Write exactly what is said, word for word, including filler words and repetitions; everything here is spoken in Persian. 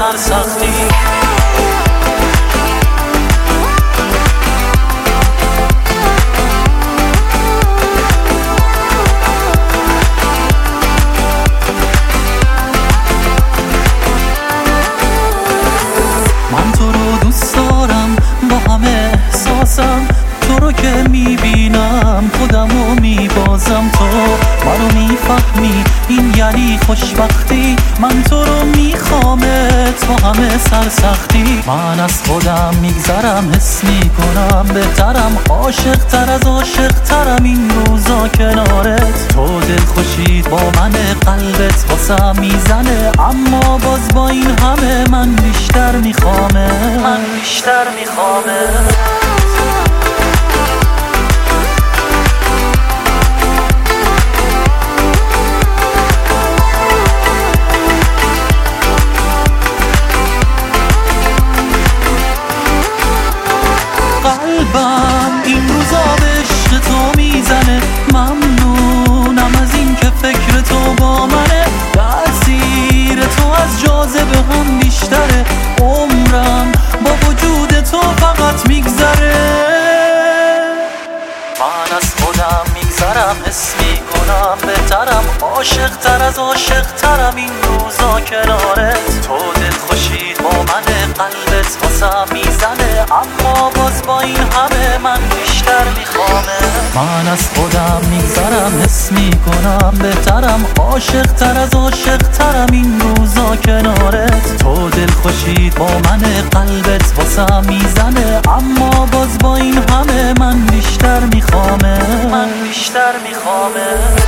سرسختی. من تو رو دوست دارم، با همه احساسم، تو رو که میبینم خودم رو میبازم. تو منو میفهمی، این یعنی خوشبختی. من تو رو میخوامت با همه سرسختی. من از خودم میگذرم، حس میکنم بهترم، عاشق تر از عاشق ترم این روزا کنارت. تو دل خوشید با من، قلبت واسم میزنه، اما باز با این همه من بیشتر میخوامه، من بیشتر میخوامه. قلبم این روزا به عشق تو میزنه، ممنونم از این که فکر تو با منه. تأثیر تو از جاذبه هم بیشتره، عمرم با وجود تو فقط میگذره. من از خودم میگذرم، حس میکنم بهترم، عاشق تر از عاشق ترم این روزا کنارت. تو دل خوشید با من، قلبت واسم میزنه، اما باز با این همه من بیشتر میخوامه. من از خودم میگذرم، حس میکنم بهترم، عاشق تر از عاشق ترم این روزا کنارت. تو دل خوشید با من، قلبت واسم میزنه، اما باز با این همه من بیشتر میخوامه، من بیشتر میخوامه.